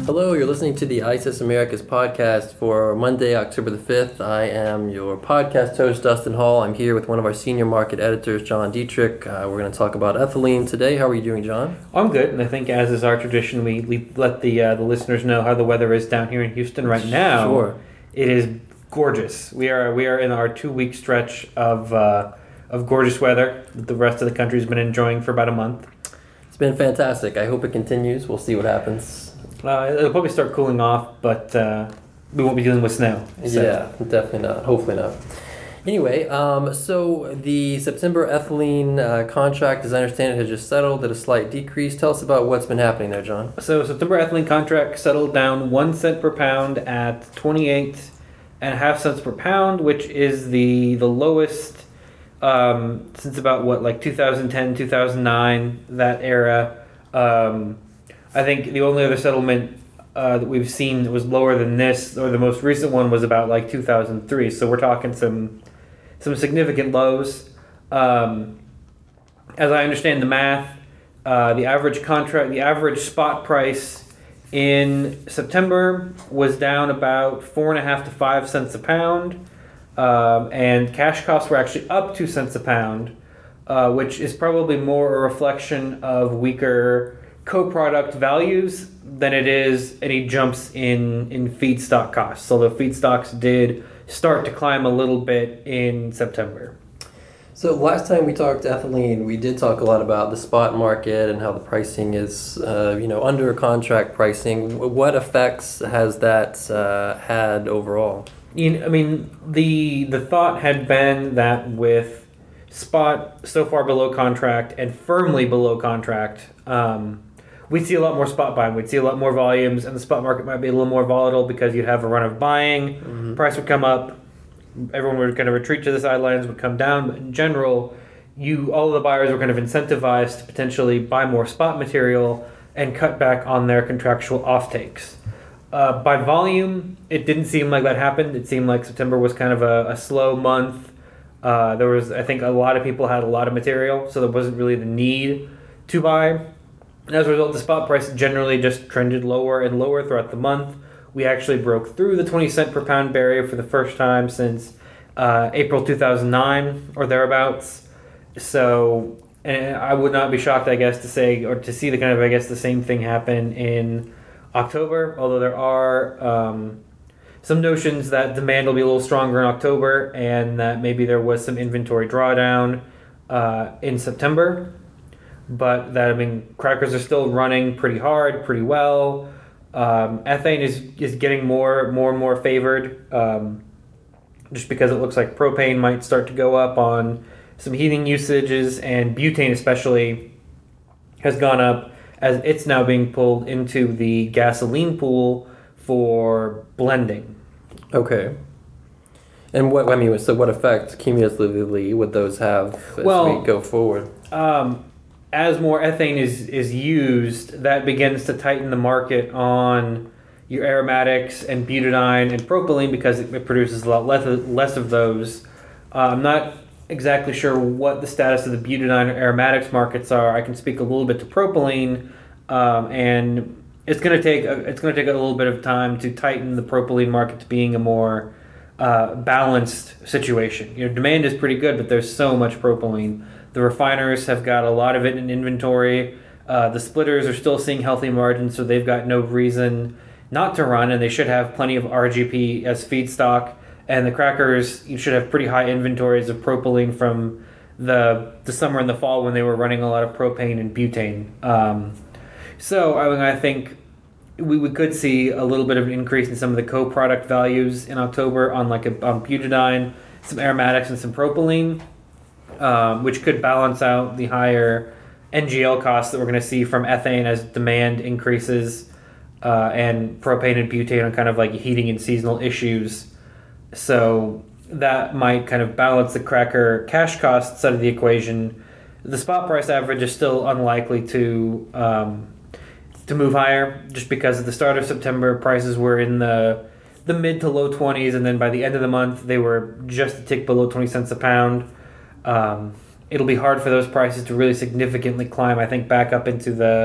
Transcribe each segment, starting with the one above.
Hello, you're listening to the ISIS Americas podcast for Monday, October the 5th. I am your podcast host, Dustin Hall. I'm here with one of our senior market editors, John Dietrich. We're going to talk about ethylene today. How are you doing, John? I'm good, and I think as is our tradition, we let the listeners know how the weather is down here in Houston right now. Sure. It is gorgeous. We are in our 2-week stretch of gorgeous weather that the rest of the country's been enjoying for about a month. It's been fantastic. I hope it continues. We'll see what happens. It'll probably start cooling off, but we won't be dealing with snow. So. Yeah, definitely not. Hopefully not. Anyway, so the September ethylene contract, as I understand it, has just settled at a slight decrease. Tell us about what's been happening there, John. So September ethylene contract settled down 1 cent per pound at 28.5 cents per pound, which is the lowest since about 2010, 2009, that era. I think the only other settlement that we've seen that was lower than this, or the most recent one, was about 2003. So we're talking some significant lows. As I understand the math, the average spot price in September was down about 4.5 to 5 cents a pound, and cash costs were actually up 2 cents a pound, which is probably more a reflection of weaker co-product values than it is any jumps in feedstock costs. So the feedstocks did start to climb a little bit in September. So last time we talked ethylene, we did talk a lot about the spot market and how the pricing is, under contract pricing. What effects has that had overall? The thought had been that with spot so far below contract and firmly below contract, we'd see a lot more spot buying. We'd see a lot more volumes, and the spot market might be a little more volatile because you'd have a run of buying. Mm-hmm. Price would come up. Everyone would kind of retreat to the sidelines, would come down. But in general, all of the buyers were kind of incentivized to potentially buy more spot material and cut back on their contractual offtakes. By volume, it didn't seem like that happened. It seemed like September was kind of a slow month. I think a lot of people had a lot of material, so there wasn't really the need to buy. And as a result, the spot price generally just trended lower and lower throughout the month. We actually broke through the 20 cent per pound barrier for the first time since April 2009 or thereabouts. So, and I would not be shocked, I guess, to see the same thing happen in October. Although there are some notions that demand will be a little stronger in October, and that maybe there was some inventory drawdown in September. But crackers are still running pretty hard, pretty well. Ethane is getting more and more favored, just because it looks like propane might start to go up on some heating usages, and butane especially has gone up as it's now being pulled into the gasoline pool for blending. Okay. And what effect cumulatively would those have as we go forward? As more ethane is used, that begins to tighten the market on your aromatics and butadiene and propylene because it produces a lot less of those. I'm not exactly sure what the status of the butadiene or aromatics markets are. I can speak a little bit to propylene, and it's going to take a little bit of time to tighten the propylene market to being a more balanced situation. Demand is pretty good, but there's so much propylene. The refiners have got a lot of it in inventory. The splitters are still seeing healthy margins, so they've got no reason not to run, and they should have plenty of RGP as feedstock. And the crackers, you should have pretty high inventories of propylene from the summer and the fall when they were running a lot of propane and butane. I think we could see a little bit of an increase in some of the co-product values in October on butadiene, some aromatics, and some propylene. Which could balance out the higher NGL costs that we're going to see from ethane as demand increases, and propane and butane on kind of heating and seasonal issues. So that might kind of balance the cracker cash cost side of the equation. The spot price average is still unlikely to move higher, just because at the start of September prices were in the mid to low 20s, and then by the end of the month they were just a tick below 20 cents a pound. It'll be hard for those prices to really significantly climb, I think, back up into the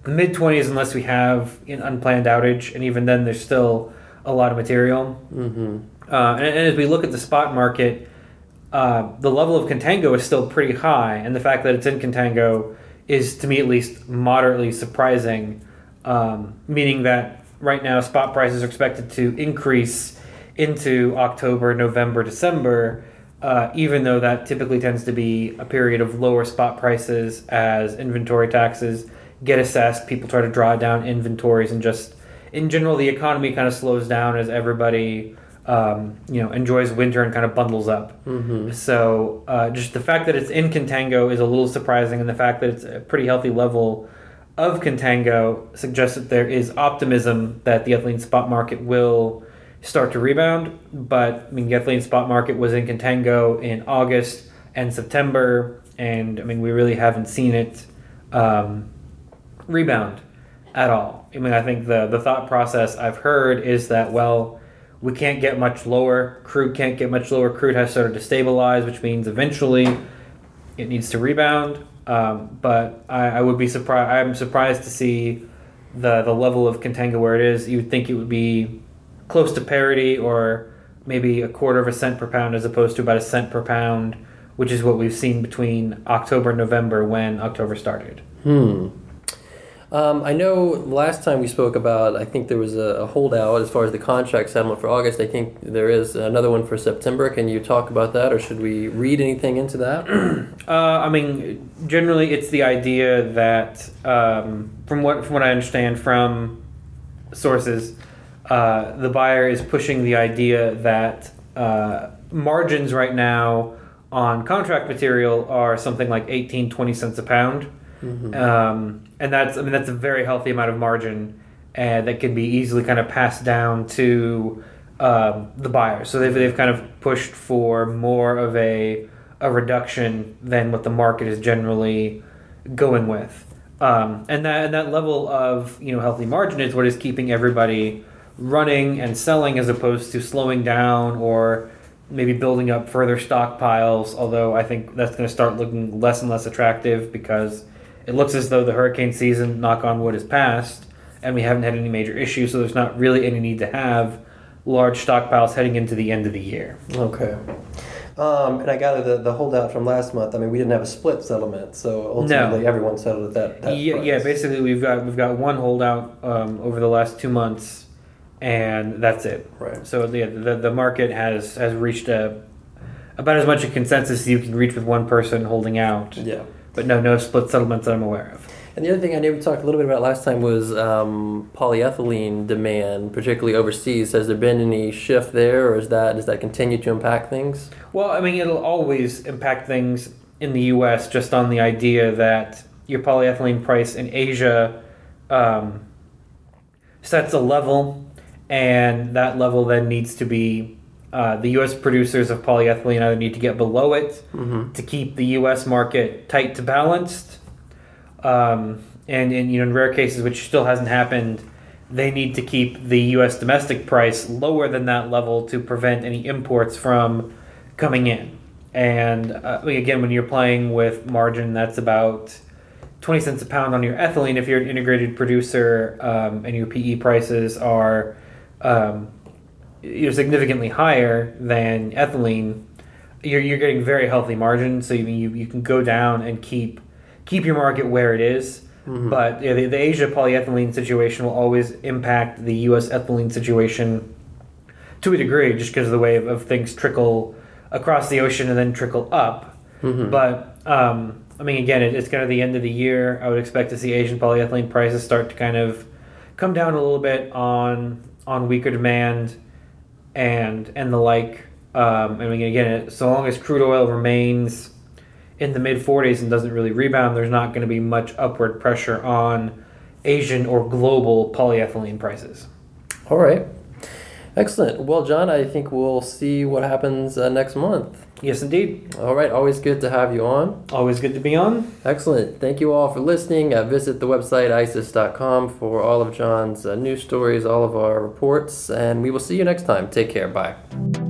the mid-20s unless we have an unplanned outage, and even then there's still a lot of material. Mm-hmm. And as we look at the spot market, the level of contango is still pretty high, and the fact that it's in contango is, to me at least, moderately surprising, meaning that right now spot prices are expected to increase into October, November, December, even though that typically tends to be a period of lower spot prices as inventory taxes get assessed, people try to draw down inventories, and just in general the economy kind of slows down as everybody enjoys winter and kind of bundles up. Mm-hmm. So just the fact that it's in contango is a little surprising, and the fact that it's a pretty healthy level of contango suggests that there is optimism that the ethylene spot market will start to rebound. But I mean, the ethylene spot market was in contango in August and September, and I mean, we really haven't seen it rebound at all. I mean, I think the thought process I've heard is that, well, we can't get much lower. Crude can't get much lower. Crude has started to stabilize, which means eventually it needs to rebound. But I would be surprised. I'm surprised to see the level of contango where it is. You would think it would be close to parity, or maybe a quarter of a cent per pound, as opposed to about a cent per pound, which is what we've seen between October and November, when October started. I know last time we spoke about, I think there was a holdout as far as the contract settlement for August. I think there is another one for September. Can you talk about that, or should we read anything into that? I mean, generally it's the idea that, from what I understand from sources, the buyer is pushing the idea that margins right now on contract material are something like 18-20 cents a pound. Mm-hmm. And that's a very healthy amount of margin, that can be easily kind of passed down to the buyer. So they've kind of pushed for more of a reduction than what the market is generally going with. And that level of healthy margin is what is keeping everybody running and selling, as opposed to slowing down or maybe building up further stockpiles. Although I think that's going to start looking less and less attractive, because it looks as though the hurricane season, knock on wood, is past, and we haven't had any major issues, so there's not really any need to have large stockpiles heading into the end of the year. Okay. And I gather the holdout from last month, I mean, we didn't have a split settlement, so ultimately everyone settled at that price. Yeah, basically we've got one holdout over the last 2 months, and that's it. Right. So the market has reached about as much a consensus as you can reach with one person holding out. Yeah. But no split settlements that I'm aware of. And the other thing I know we talked a little bit about last time was polyethylene demand, particularly overseas. Has there been any shift there, or does that continue to impact things? Well, I mean, it'll always impact things in the U.S. just on the idea that your polyethylene price in Asia sets a level, and that level then needs to be the U.S. producers of polyethylene either need to get below it to keep the U.S. market tight to balanced, and in rare cases, which still hasn't happened, they need to keep the U.S. domestic price lower than that level to prevent any imports from coming in. And again, when you're playing with margin, that's about 20 cents a pound on your ethylene. If you're an integrated producer and your PE prices are significantly higher than ethylene, you're getting very healthy margins. So you can go down and keep your market where it is. Mm-hmm. But the Asia polyethylene situation will always impact the U.S. ethylene situation to a degree, just because of the way of things trickle across the ocean and then trickle up. Mm-hmm. But I mean, again, it's kind of the end of the year. I would expect to see Asian polyethylene prices start to kind of come down a little bit on weaker demand and the like. I mean, again, so long as crude oil remains in the mid-40s and doesn't really rebound, there's not going to be much upward pressure on Asian or global polyethylene prices. All right. Excellent. Well, John, I think we'll see what happens next month. Yes, indeed. All right. Always good to have you on. Always good to be on. Excellent. Thank you all for listening. Visit the website isis.com for all of John's news stories, all of our reports, and we will see you next time. Take care. Bye.